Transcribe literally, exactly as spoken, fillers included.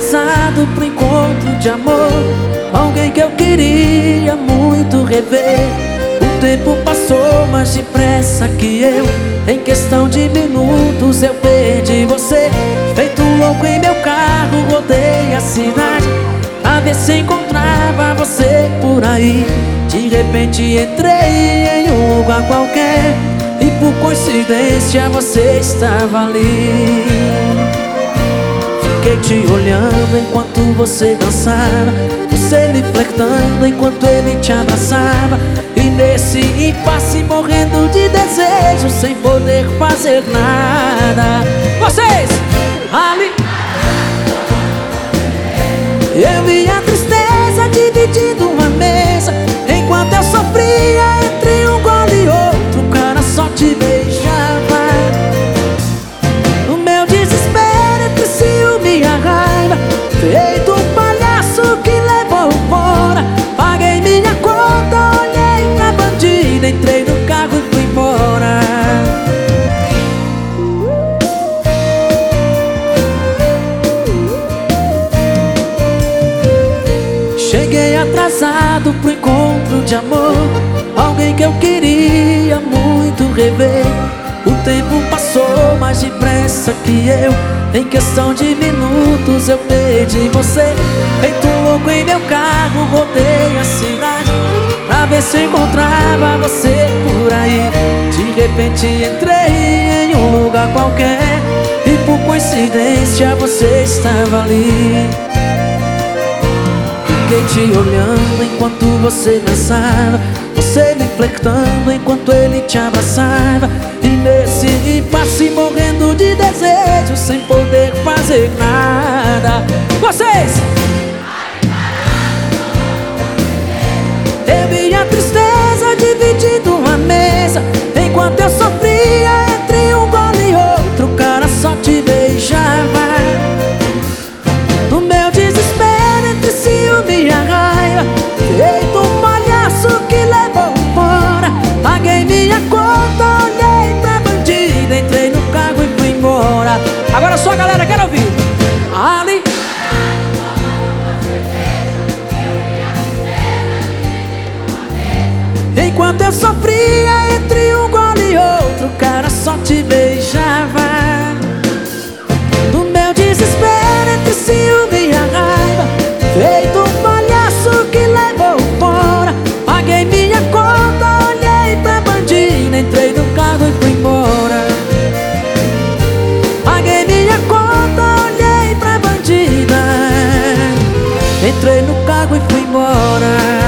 atrasado pro encontro de amor, alguém que eu queria muito rever. O tempo passou mais depressa que eu, em questão de minutos eu perdi você. Feito um louco em meu carro, rodei a cidade pra ver se encontrava você por aí. De repente entrei em um lugar qualquer e por coincidência você estava ali. Fiquei te olhando enquanto você dançava, você me flertando enquanto ele te abraçava. E nesse impasse morrendo de desejo, sem poder fazer nada. Vocês, ali eu vi a tristeza dividindo uma mesa, enquanto eu sofria entre um gole e outro, o cara só te beijava. No meu desespero entre ciúme e a raiva, feito um palhaço que levou fora. Paguei minha conta, olhei pra bandida, entrei no carro e fui embora. Cheguei atrasado pro encontro de amor, alguém que eu queria muito rever. O tempo passou mais depressa que eu, em questão de minutos eu perdi você. Feito um louco em meu carro, rodei a cidade pra ver se encontrava você por aí. De repente entrei em um lugar qualquer e por coincidência você estava ali. Fiquei te olhando enquanto você dançava, você me flertando enquanto ele te abraçava. E nesse impasse morrendo de desejo, sem poder fazer nada. Vocês! Eu vi a tristeza dividindo uma mesa, enquanto eu sofria entre um gole e outro, o cara só te beijava. No meu desespero entre ciúme e a raiva, feito um palhaço que levou fora. Paguei minha conta, olhei pra bandida, entrei no carro e fui embora. Agora só a galera, quero ouvir. Ali enquanto eu sofria entre um gole e outro, o cara só te beijava. No meu desespero entre ciúme e a raiva, feito um palhaço que levou fora. Paguei minha conta, olhei pra bandida, entrei no carro e fui embora. Paguei minha conta, olhei pra bandida, entrei no carro e fui embora.